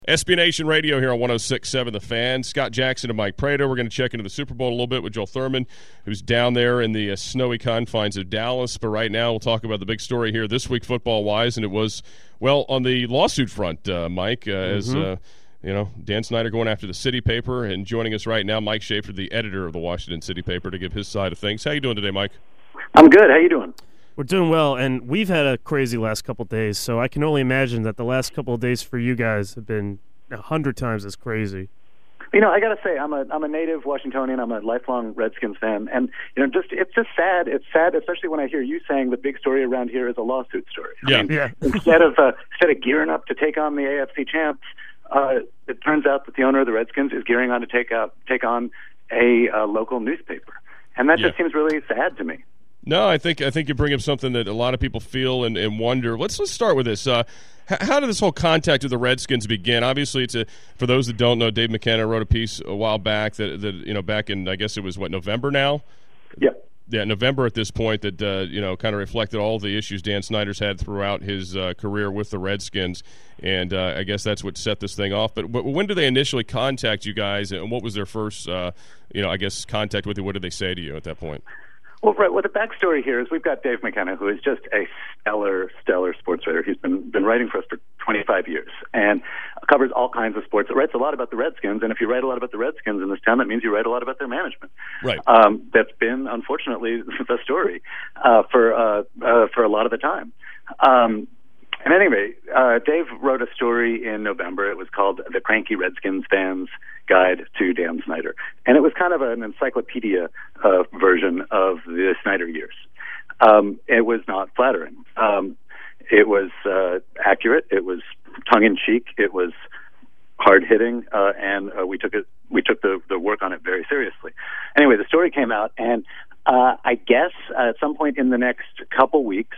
SB Nation Radio here on 106.7 The Fan. Scott Jackson and Mike Prater. We're going to check into the Super Bowl a little bit with Joel Thurman, who's down there in the snowy confines of Dallas. But right now we'll talk about the big story here this week football-wise, and it was, well, on the lawsuit front, Mike, as Dan Snyder going after the City Paper. And joining us right now, Mike Schaefer, the editor of the Washington City Paper, to give his side of things. How you doing today, Mike? I'm good. How you doing? We're doing well, and we've had a crazy last couple of days, so I can only imagine that the last couple of days for you guys have been 100 times as crazy. You know, I got to say, I'm a native Washingtonian. I'm a lifelong Redskins fan, and it's just sad. It's sad, especially when I hear you saying the big story around here is a lawsuit story. Instead of gearing up to take on the AFC champs, it turns out that the owner of the Redskins is gearing on to take on a local newspaper, and that just seems really sad to me. No, I think you bring up something that a lot of people feel and wonder. Let's start with this. How did this whole contact with the Redskins begin? Obviously, for those that don't know, Dave McKenna wrote a piece a while back that back in, I guess it was November now. Yep. Yeah, November at this point that kind of reflected all the issues Dan Snyder's had throughout his career with the Redskins, and I guess that's what set this thing off. But when did they initially contact you guys, and what was their first contact with you? What did they say to you at that point? Well, right. Well, the backstory here is we've got Dave McKenna, who is just a stellar sports writer. He's been writing for us for 25 years and covers all kinds of sports. He writes a lot about the Redskins, and if you write a lot about the Redskins in this town, that means you write a lot about their management. Right. That's been, unfortunately, the story for a lot of the time. And anyway, Dave wrote a story in November. It was called The Cranky Redskins Fans Guide to Dan Snyder. And it was kind of an encyclopedia version of the Snyder years. It was not flattering. It was accurate. It was tongue-in-cheek. It was hard-hitting, and we took the work on it very seriously. Anyway, the story came out, and I guess at some point in the next couple weeks,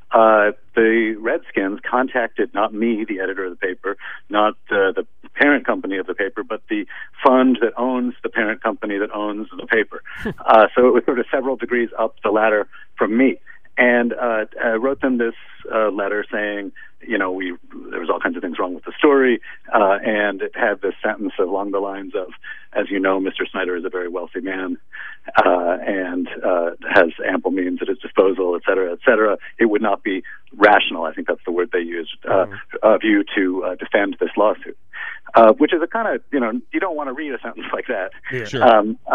the Redskins contacted not me, the editor of the paper, not the parent company of the paper, but the fund that owns the parent company that owns the paper. So it was sort of several degrees up the ladder from me. And I wrote them this letter saying, there was all kinds of things wrong with the story, and it had this sentence along the lines of, as you know, Mr. Snyder is a very wealthy man and has ample means at his disposal, et cetera, et cetera. It would not be rational, I think that's the word they used, of you to defend this lawsuit, which is a kind of, you don't want to read a sentence like that. Yeah. Sure.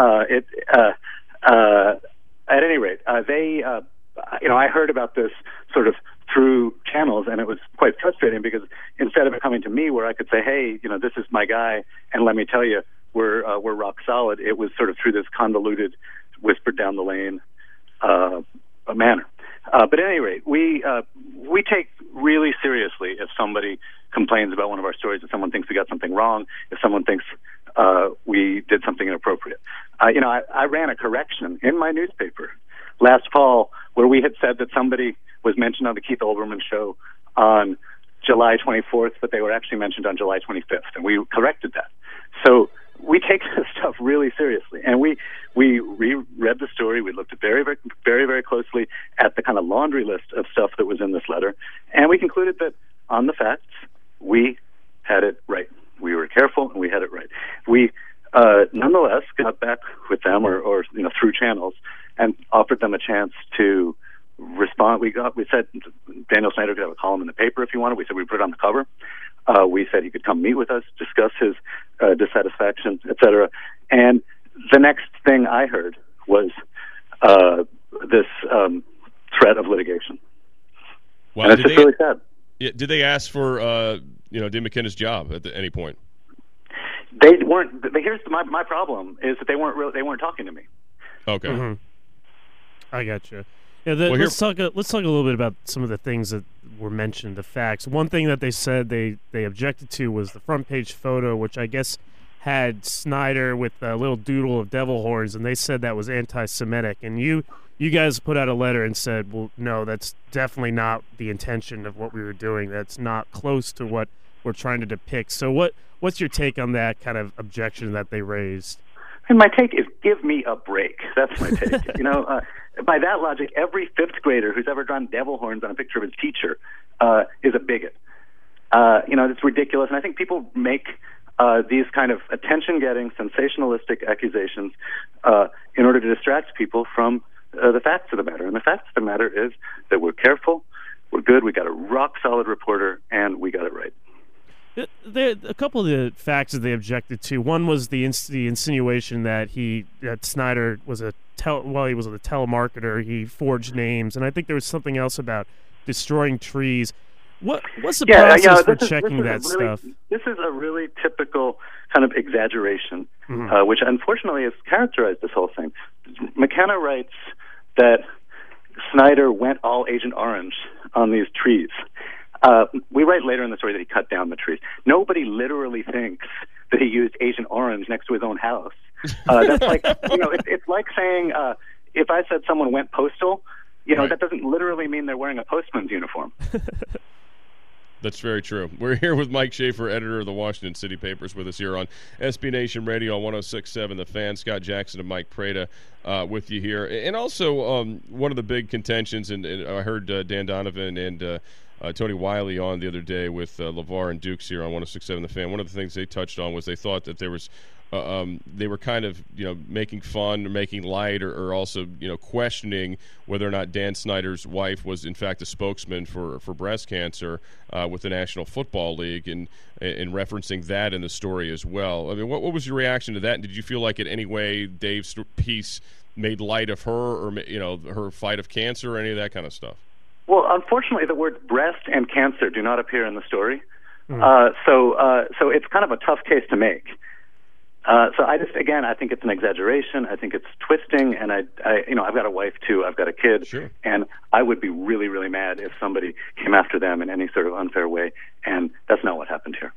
At any rate, they... I heard about this sort of through channels, and it was quite frustrating because instead of it coming to me where I could say, hey, this is my guy, and let me tell you, we're rock solid, it was sort of through this convoluted, whispered down the lane manner. But at any rate, we take really seriously if somebody complains about one of our stories, if someone thinks we got something wrong, if someone thinks we did something inappropriate. I ran a correction in my newspaper last fall where we had said that somebody was mentioned on the Keith Olbermann show on July 24th, but they were actually mentioned on July 25th, and we corrected that. So we take this stuff really seriously, and we reread the story. We looked at very, very, very, very closely at the kind of laundry list of stuff that was in this letter, and we concluded that on the facts, we had it right. We were careful, and we had it right. We nonetheless got back with them or through channels and offered them a chance to respond. We said Daniel Snyder could have a column in the paper if he wanted. We said we'd put it on the cover. We said he could come meet with us, discuss his dissatisfaction, et cetera. And the next thing I heard was this threat of litigation. Well, and it's just really sad. Did they ask for Dave McKenna's job at any point? They weren't. Here's my problem is that they weren't talking to me. Okay. Mm-hmm. I got you. Yeah, let's talk a little bit about some of the things that were mentioned, the facts. One thing that they said they objected to was the front page photo, which I guess had Snyder with a little doodle of devil horns, and they said that was anti-Semitic. And you guys put out a letter and said, well, no, that's definitely not the intention of what we were doing. That's not close to what we're trying to depict. So what's your take on that kind of objection that they raised? And my take is, give me a break. That's my take. By that logic, every fifth grader who's ever drawn devil horns on a picture of his teacher is a bigot. it's ridiculous. And I think people make these kind of attention-getting, sensationalistic accusations in order to distract people from the facts of the matter. And the facts of the matter is that we're careful, we're good, we got a rock-solid reporter, and we got it right. A couple of the facts that they objected to. One was the insinuation that Snyder was he was a telemarketer. He forged names, and I think there was something else about destroying trees. What's the process for checking that stuff? This is a really typical kind of exaggeration, which unfortunately has characterized this whole thing. McKenna writes that Snyder went all Agent Orange on these trees. We write later in the story that he cut down the trees. Nobody literally thinks that he used Agent Orange next to his own house. That's like, it's like saying if I said someone went postal, that doesn't literally mean they're wearing a postman's uniform. That's very true. We're here with Mike Schaefer, editor of the Washington City Papers, with us here on SB Nation Radio on 106.7 The Fan. Scott Jackson and Mike Prada with you here. And also one of the big contentions, and I heard Dan Donovan and Tony Wiley on the other day with LeVar and Dukes here on 106.7 The Fan. One of the things they touched on was they thought that there was they were kind of making fun or making light or also questioning whether or not Dan Snyder's wife was in fact a spokesman for breast cancer with the National Football League and referencing that in the story as well. I mean, what was your reaction to that? And did you feel like in any way Dave's piece made light of her or her fight of cancer or any of that kind of stuff? Well, unfortunately, the words breast and cancer do not appear in the story, so it's kind of a tough case to make. So I think it's an exaggeration. I think it's twisting, and I've got a wife too. I've got a kid, sure. And I would be really, really mad if somebody came after them in any sort of unfair way, and that's not what happened here.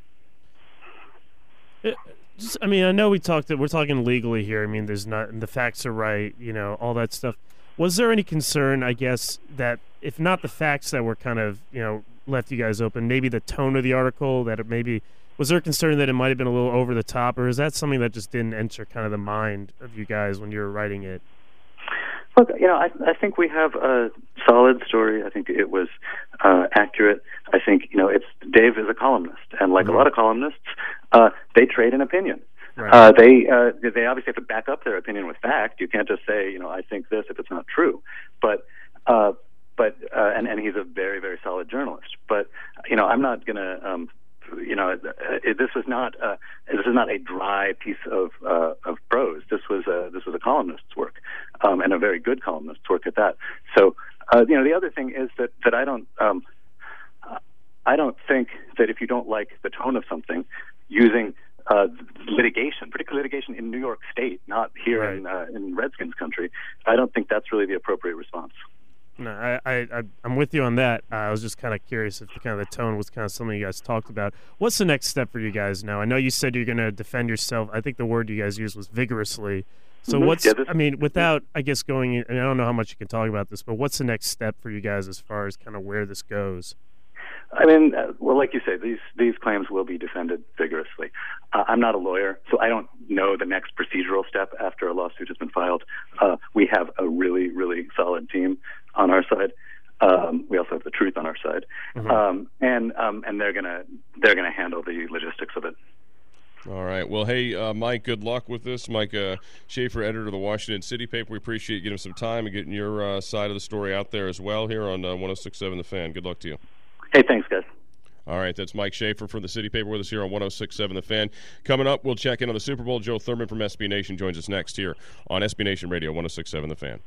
I know we're talking legally here. I mean, the facts are right, all that stuff. Was there any concern, I guess, that if not the facts that were kind of, left you guys open, maybe the tone of the article, that it maybe, was there a concern that it might have been a little over the top, or is that something that just didn't enter kind of the mind of you guys when you were writing it? Look, I think we have a solid story. I think it was accurate. I think, Dave is a columnist, and like a lot of columnists, they trade an opinion. Right. They obviously have to back up their opinion with fact. You can't just say, I think this if it's not true. But he's a very, very solid journalist. But I'm not going to. This is not a dry piece of prose. This was a columnist's work, and a very good columnist's work at that. So the other thing is that I don't think that if you don't like the tone of something, using litigation, particularly litigation in New York State, not here in Redskins country, I don't think that's really the appropriate response. No, I'm with you on that. I was just kind of curious if the tone was kind of something you guys talked about. What's the next step for you guys now? I know you said you're going to defend yourself. I think the word you guys used was vigorously. So without, I guess, going in, and I don't know how much you can talk about this, but what's the next step for you guys as far as kind of where this goes? I mean, well, like you say, these claims will be defended vigorously. I'm not a lawyer, so I don't know the next procedural step after a lawsuit has been filed. We have a really, really solid team on our side. We also have the truth on our side, and they're gonna handle the logistics of it. All right. Well, hey, Mike, good luck with this. Mike Schaefer, editor of the Washington City Paper. We appreciate you giving some time and getting your side of the story out there as well here on 106.7 The Fan. Good luck to you. Hey, thanks, guys. All right, that's Mike Schaefer from the City Paper with us here on 106.7 The Fan. Coming up, we'll check in on the Super Bowl. Joe Thurman from SB Nation joins us next here on SB Nation Radio, 106.7 The Fan.